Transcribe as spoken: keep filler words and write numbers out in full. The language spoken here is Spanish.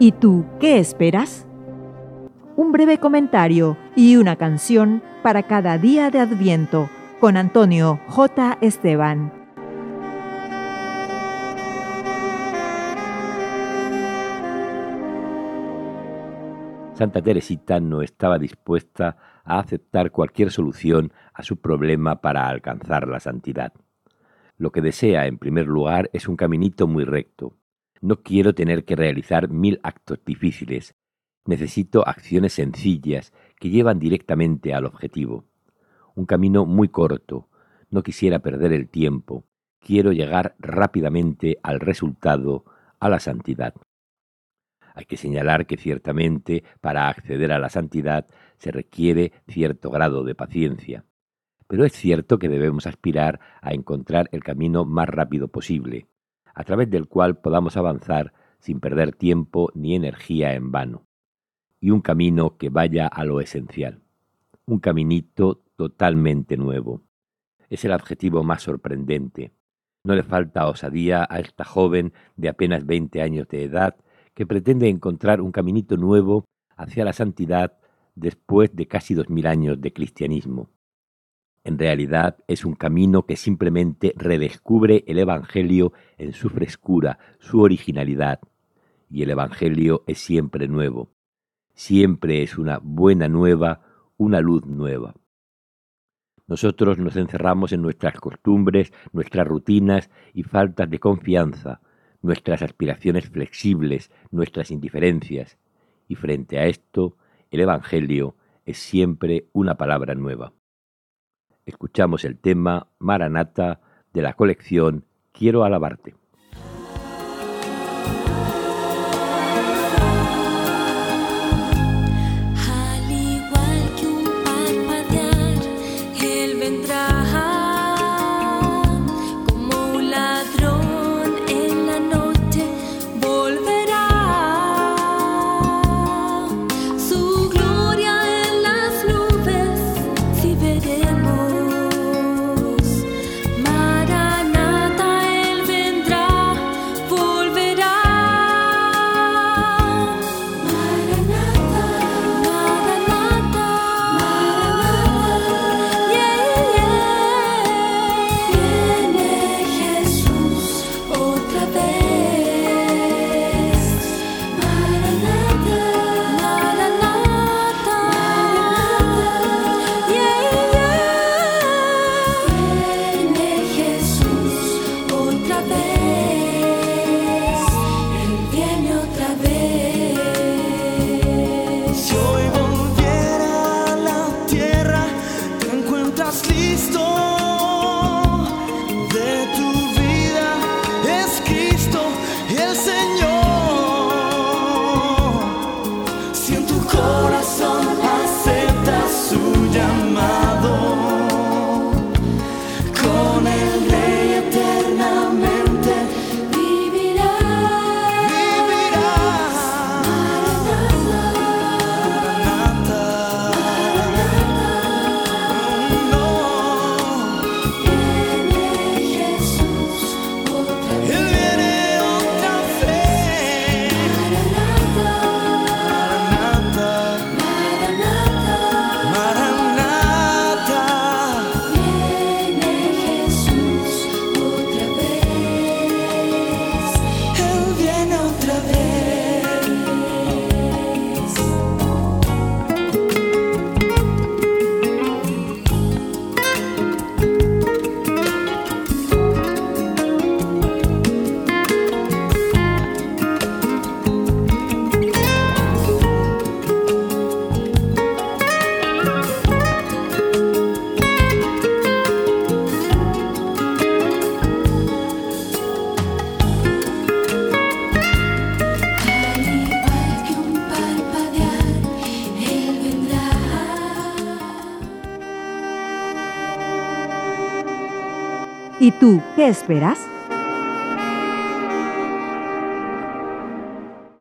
¿Y tú qué esperas? Un breve comentario y una canción para cada día de Adviento con Antonio J. Esteban. Santa Teresita no estaba dispuesta a aceptar cualquier solución a su problema para alcanzar la santidad. Lo que desea, en primer lugar, es un caminito muy recto. No quiero tener que realizar mil actos difíciles. Necesito acciones sencillas que llevan directamente al objetivo. Un camino muy corto. No quisiera perder el tiempo. Quiero llegar rápidamente al resultado, a la santidad. Hay que señalar que ciertamente para acceder a la santidad se requiere cierto grado de paciencia. Pero es cierto que debemos aspirar a encontrar el camino más rápido posible, a través del cual podamos avanzar sin perder tiempo ni energía en vano. Y un camino que vaya a lo esencial. Un caminito totalmente nuevo. Es el adjetivo más sorprendente. No le falta osadía a esta joven de apenas veinte años de edad que pretende encontrar un caminito nuevo hacia la santidad después de casi dos mil años de cristianismo. En realidad es un camino que simplemente redescubre el Evangelio en su frescura, su originalidad. Y el Evangelio es siempre nuevo. Siempre es una buena nueva, una luz nueva. Nosotros nos encerramos en nuestras costumbres, nuestras rutinas y faltas de confianza, nuestras aspiraciones flexibles, nuestras indiferencias. Y frente a esto, el Evangelio es siempre una palabra nueva. Escuchamos el tema Maranata de la colección Quiero alabarte. ¿Y tú qué esperas?